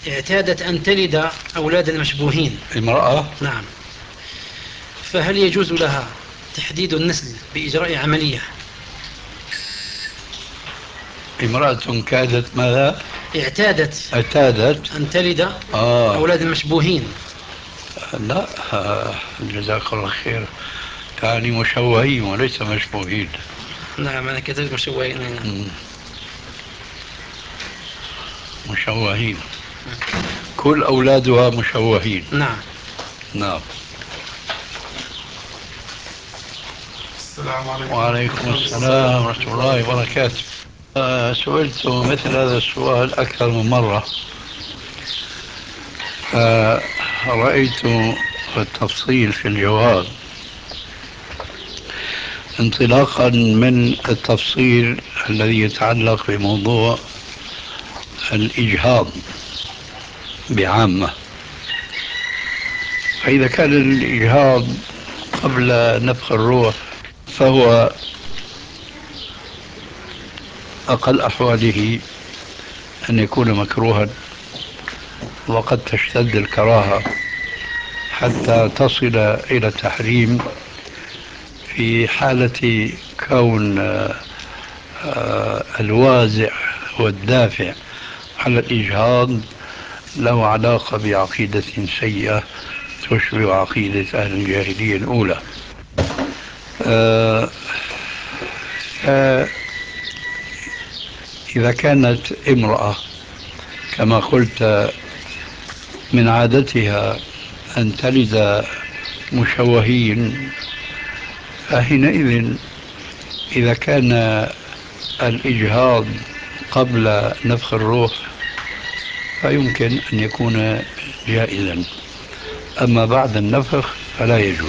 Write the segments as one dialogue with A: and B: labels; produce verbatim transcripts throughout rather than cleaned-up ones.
A: اعتادت أن تلد أولادا مشبوهين.
B: امرأة؟
A: نعم. فهل يجوز لها تحديد النسل بإجراء عملية؟
B: امرأة كادت ماذا؟
A: اعتادت
B: اعتادت
A: أن تلد
B: آه.
A: أولادا مشبوهين.
B: لا، آه. جزاك الله خير، تعني مشوهين وليس مشبوهين.
A: نعم أنا كتبت مشبوهين.
B: مم. مشوهين، كل أولادها مشوهين.
A: نعم.
B: نعم.
C: السلام عليكم.
B: وعليكم السلام ورحمة الله وبركاته. آه، سئلت مثل هذا السؤال أكثر من مرة، فرأيت التفصيل في الجواب انطلاقا من التفصيل الذي يتعلق بموضوع الإجهاض بعامة. فإذا كان الإجهاض قبل نفخ الروح فهو أقل أحواله أن يكون مكروها، وقد تشتد الكراهة حتى تصل إلى التحريم في حالة كون الوازع والدافع على الإجهاض له علاقة بعقيدة سيئة تشبه عقيدة أهل الجاهلية الأولى. إذا كانت امرأة كما قلت من عادتها أن تلد مشوهين، فحينئذ إذا كان الإجهاض قبل نفخ الروح فيمكن أن يكون جائزا، أما بعد النفخ فلا يجوز.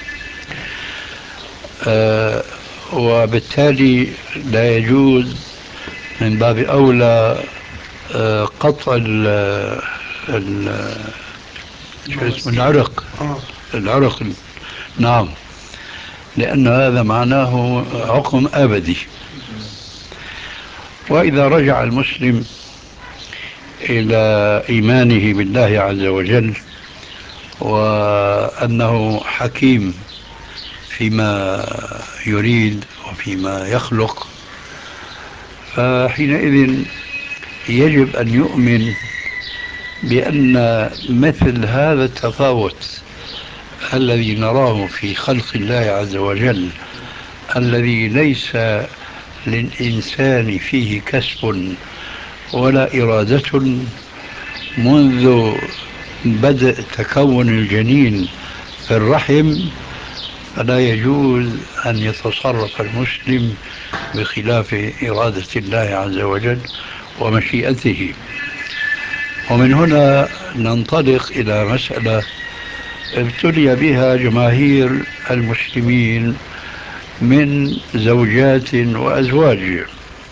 B: أه وبالتالي لا يجوز من باب أولى أه قطع ال ال شو اسمه العرق العرق نعم، لأن هذا معناه عقم أبدي. وإذا رجع المسلم إلى إيمانه بالله عز وجل وأنه حكيم فيما يريد وفيما يخلق، فحينئذ يجب أن يؤمن بأن مثل هذا التفاوت الذي نراه في خلق الله عز وجل، الذي ليس للإنسان فيه كسب ولا إرادة منذ بدء تكون الجنين في الرحم، فلا يجوز أن يتصرف المسلم بخلاف إرادة الله عز وجل ومشيئته. ومن هنا ننطلق إلى مسألة ابتلي بها جماهير المسلمين من زوجات وأزواج.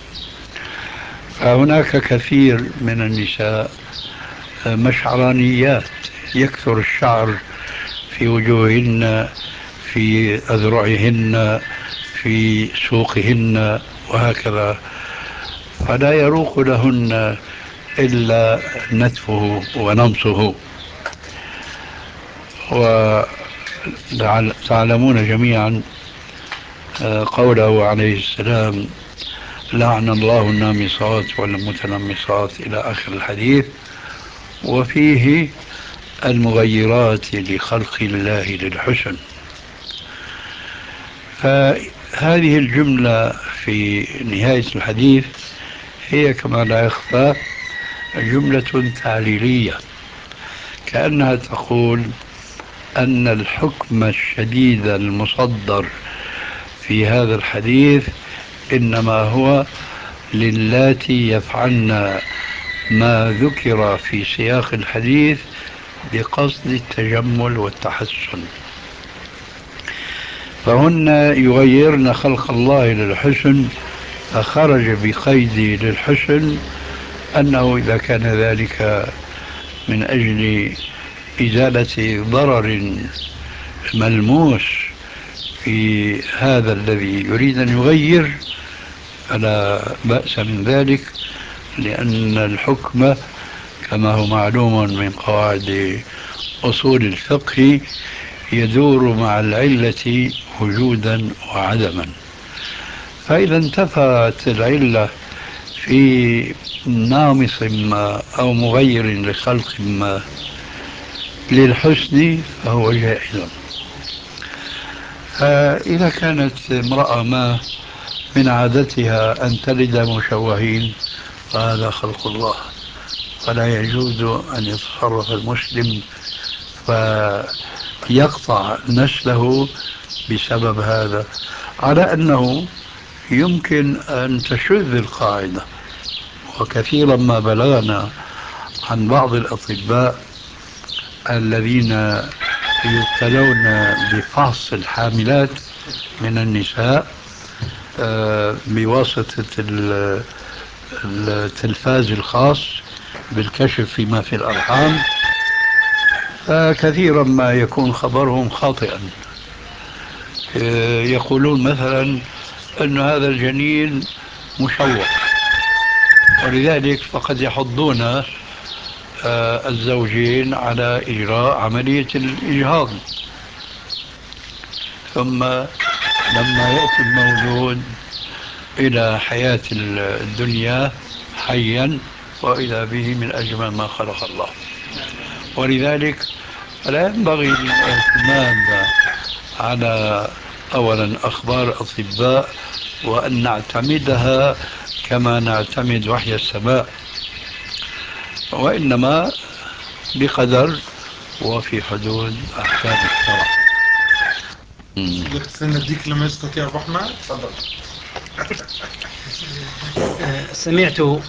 B: فهناك كثير من النساء مشعرانيات، يكثر الشعر في وجوههن، في أذرعهن، في سوقهن وهكذا، فلا يروق لهن إلا نتفه ونمصه. وتعلمون جميعا قوله عليه السلام: لعن الله النامصات والمتنمصات إلى آخر الحديث، وفيه المغيرات لخلق الله للحسن. فهذه الجملة في نهاية الحديث هي كما لا يخفى جملة تعليلية، كأنها تقول أن الحكم الشديد المصدر في هذا الحديث إنما هو للاتي يفعلن ما ذكر في سياق الحديث بقصد التجمل والتحسن، فهن يغيرن خلق الله للحسن، فخرج بقيد للحسن أنه إذا كان ذلك من أجل إزالة ضرر ملموس في هذا الذي يريد أن يغير فلا بأس من ذلك، لأن الحكم كما هو معلوم من قواعد أصول الفقه، يدور مع العلة وجودا وعدما. فإذا انتفت العلة في نامص ما أو مغير لخلق ما للحسن فهو جائز. فإذا كانت امرأة ما من عادتها أن تلد مشوهين فهذا خلق الله، فلا يجوز أن يتصرف المسلم فيقطع نسله بسبب هذا، على أنه يمكن أن تشذ القاعدة. وكثيرا ما بلغنا عن بعض الأطباء الذين يبتلون بفحص الحاملات من النساء آه، بواسطة ال- التلفاز الخاص بالكشف فيما في الأرحام، فكثيرا ما يكون خبرهم خاطئا. آه، يقولون مثلا أن هذا الجنين مشوه، ولذلك فقد يحضون آه، الزوجين على إجراء عملية الإجهاض. ثم لما يأتي المولود إلى حياة الدنيا حيا وإذا به من أجمل ما خلق الله. ولذلك فلا ينبغي الاعتماد على أولا أخبار أطباء وأن نعتمدها كما نعتمد وحي السماء، وإنما بقدر وفي حدود أحكام الشرع.
C: لك نديك لمستك يا أبو أحمد، تفضل.
A: سمعت